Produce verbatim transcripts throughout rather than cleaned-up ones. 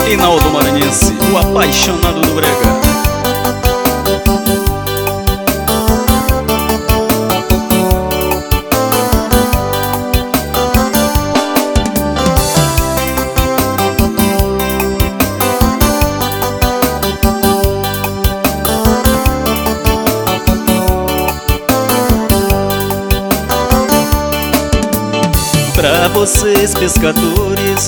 Hinaldo Maranhense, o apaixonado do brega. Pra vocês pescadores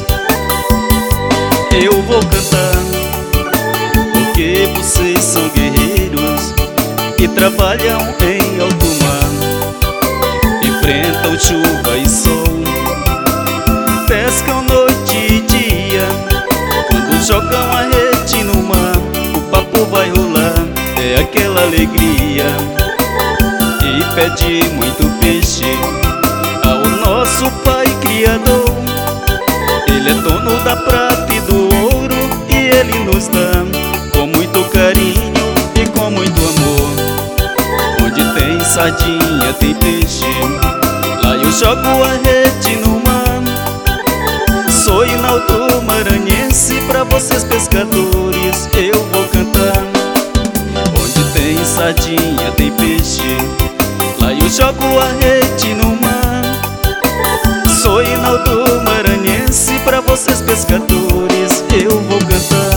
eu vou cantar, porque vocês são guerreiros e trabalham em alto mar, enfrentam chuva e sol, pescam noite e dia. Quando jogam a rede no mar, o papo vai rolar, é aquela alegria, e pede muito peixe ao nosso Pai Criador. Ele é dono da prata e do ouro, e Ele nos dá com muito carinho e com muito amor. Onde tem sardinha tem peixe, lá eu jogo a rede no mar. Sou Hinaldo Maranhense, pra vocês pescadores eu vou cantar. Onde tem sardinha tem peixe, lá eu jogo a rede no mar. Sou Hinaldo Maranhense, pra vocês pescadores eu vou cantar.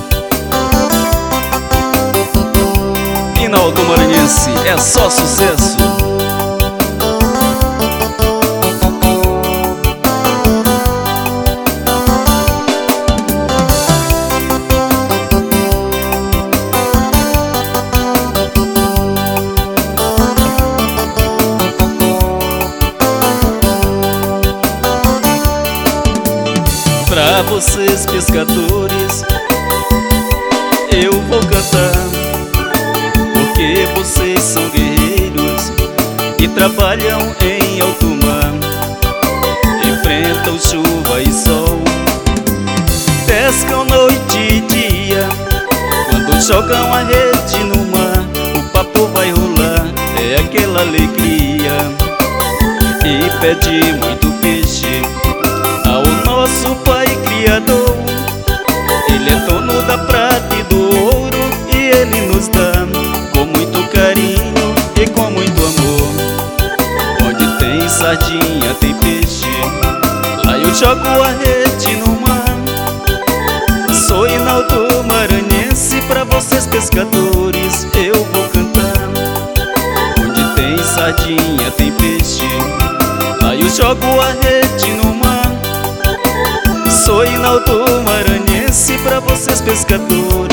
Hinaldo Maranhense é só sucesso. Pra vocês pescadores eu vou cantar, porque vocês são guerreiros e trabalham em alto mar, enfrentam chuva e sol, pescam noite e dia. Quando jogam a rede no mar, o papo vai rolar, é aquela alegria, e pede muito peixe ao nosso Pai Criador. Ele é dono da prata e do ouro, e Ele nos dá com muito carinho e com muito amor. Onde tem sardinha tem peixe, lá eu jogo a rede no mar. Sou Hinaldo Maranhense, pra vocês pescadores eu vou cantar. Onde tem sardinha tem peixe, lá eu jogo a rede no mar. Sou Hinaldo Maranhense, pra vocês pescadores